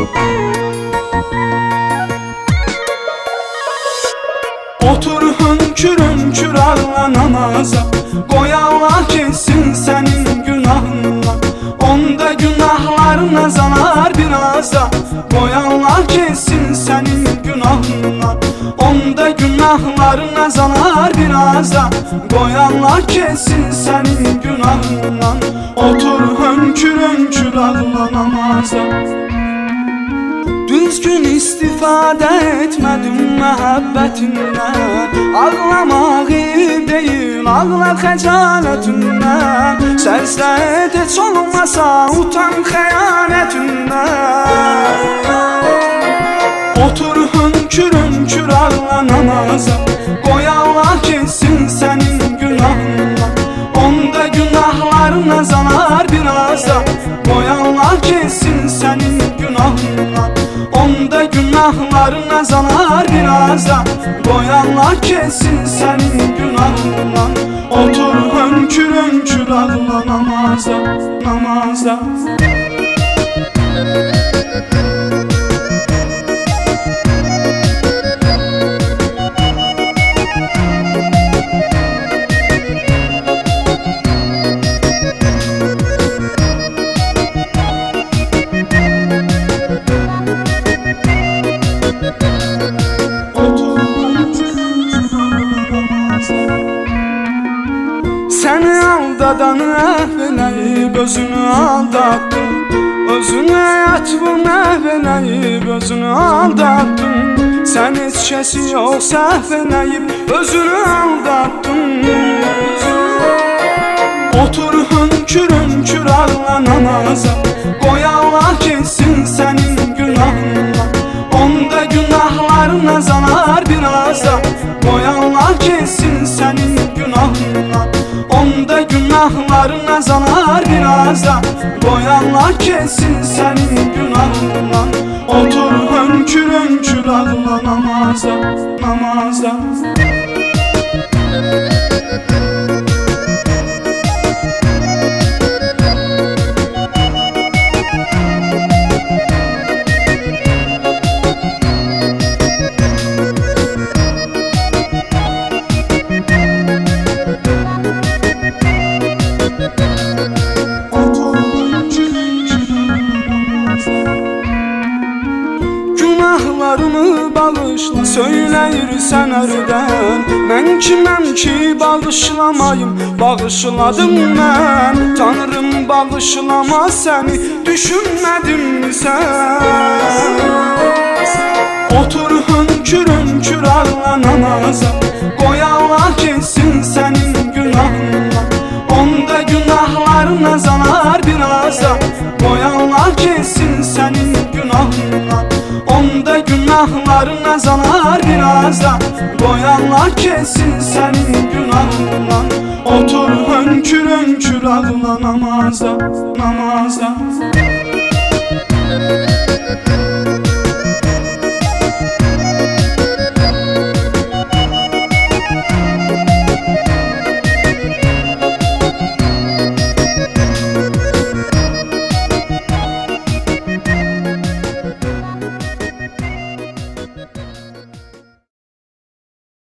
Otur hönkür hönkür ağla namaza, qoy Allah kessin sənin günahınla. Onda günahların azalar biraz da, qoy Allah kessin sənin günahınla. Onda günahların azalar biraz da, qoy Allah kessin sənin günahınla. Otur hönkür hönkür ağla namaza. Düzgün istifadə etmədim məhəbbətindən, ağlamaq eyib deyil, ağla xəcalətindən. Sərsət heç olmasa utan xəyanətindən. Otur hönkür hönkür ağla namaza, qoy Allah kessin sənin günahınla. Onda günahların azalar biraz da, qoy Allah kessin sənin günahınla. Onda günahların azalar biraz da, qoy Allah kessin sənin günahınla. Otur hönkür hönkür ağla namaza, namaza. Səni aldadanı əhv eləyib özünü aldattın, özünü ətbun əhv eləyib özünü aldattın. Sən heç kəsi yox səhv eləyib özünü aldattın. Otur hönkür hönkür ağla namaza, qoy Allah kessin sənin günahınla. Onda günahların azalar biraz da, qoy Allah kessin sənin günahınla. Onda günahların azalar biraz da, qoy Allah kessin sənin günahınla. Otur hönkür hönkür ağla namaza, namaza. Günahlarımı bağışla, söyləyirsən ərdən. Mən kiməm ki bağışlamayım, bağışladım mən. Tanrım bağışlamaz səni, düşünmədim sən. Otur hönkür hönkür ağla namaza, qoy Allah kessin sənin günahınla. Onda günahların azalar biraz da, qoy Allah kessin sənin günahınla. Onda günahların azalar biraz da, qoy Allah kessin sənin günahınla. Otur hönkür hönkür ağla namaza, namaza.